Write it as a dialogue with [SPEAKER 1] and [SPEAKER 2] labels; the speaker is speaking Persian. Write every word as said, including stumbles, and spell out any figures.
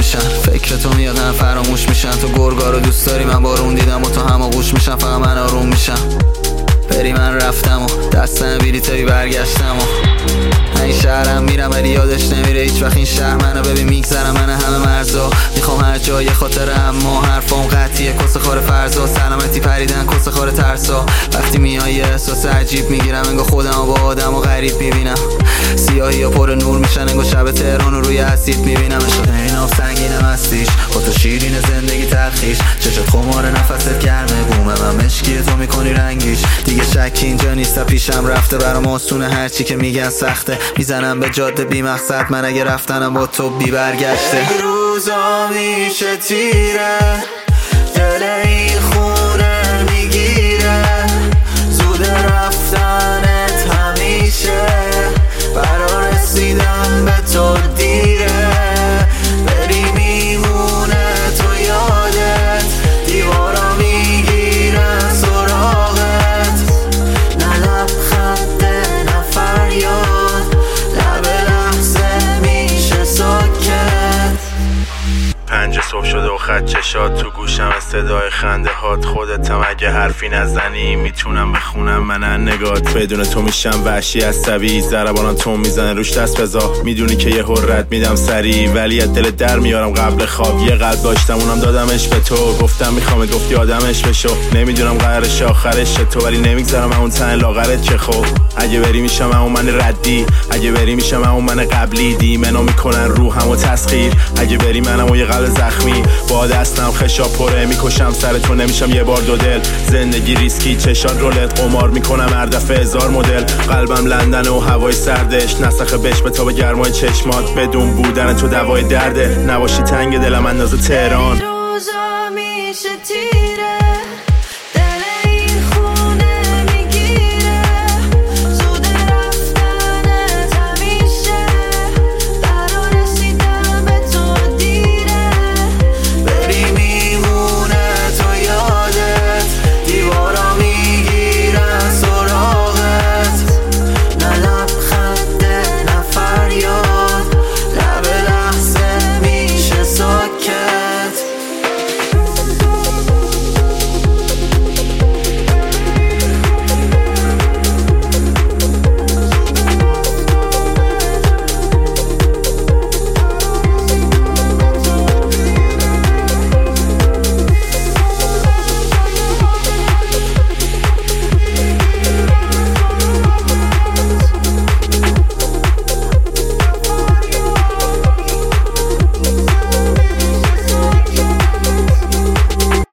[SPEAKER 1] میشن. فکر تو میاد هم فراموش میشن. تو گرگا رو دوست داری، من بارون دیدم و تو هماغوش میشن. فقط من آروم میشم. بری من رفتم و دستم بیریتایی برگشتم و این شهرم میرم ولی یادش نمیره هیچ وقت این شهر منو. ببین میگذرم من همه مرزا، میخوام هر جای خاطره، اما حرفام قطعیه کس خور فرضا. سلامتی پریدن کس خور ترسا. وقتی میای احساس عجیب میگیرم، انگار خودمو با آدم و غریب میبینم. سیاهی ها پر نور میشن، انگار شب تهران رو روی اسید میبینم. شده این آب سنگینم هستیش، با تو شیرین زندگی تلخیش. چشت خمار نفست گرمه، بومه من مشکیه تو میکنی رنگیش. دیگه شکی اینجا نیست، پیشم رفته برام آسونه، هرچی که میگن سخته. میزنم به جاده بی مقصد، من اگه رفتنم با تو بی برگشته. روزا میشه تیره، دل این خونه میگیره. زود رفتنت همیشه، برا رسیدن به تو دیره. بری میمونه تو یادت، دیوارا میگیرن سراغت. نه لبخند نه فریاد، لب لحظه میشه ساکت.
[SPEAKER 2] پنج صبح شده و خط چشات تو گوشم، صدای خنده هات. خودتم اگه حرفی نزنی میتونم بخونم من نگات. بدون تو میشم وحشی عصبی، ضربانم تو میزنه روش دست بزا. میدونی که یه حرت میدم سری، ولی از دل در میارم قبل خواب. یه قلب داشتم اونم دادمش به تو، گفتم میخوام گفتی آدمش بشو. نمیدونم قرارش آخرش تو، ولی نمیگذارم اون تن لاغرت که خب. اگه بری میشم اون من ردی، اگه بری میشم اون من قبلی. دیمنو میکنن روحمو تسخیر، اگه بری منم و یه قلب زخمی. با دستم خشا پره میکشم سر تو، نمیشم یه بار دو دل. زندگی ریسکی چشات رولت، قمار میکنم هر دفعه هزار مدل. قلبم لندن و هوای سردش، نسخه بش به تا به گرمای چشمات. بدون بودن تو دوای درده، نباشی تنگ دلم اندازه تهران.
[SPEAKER 3] روزا میشه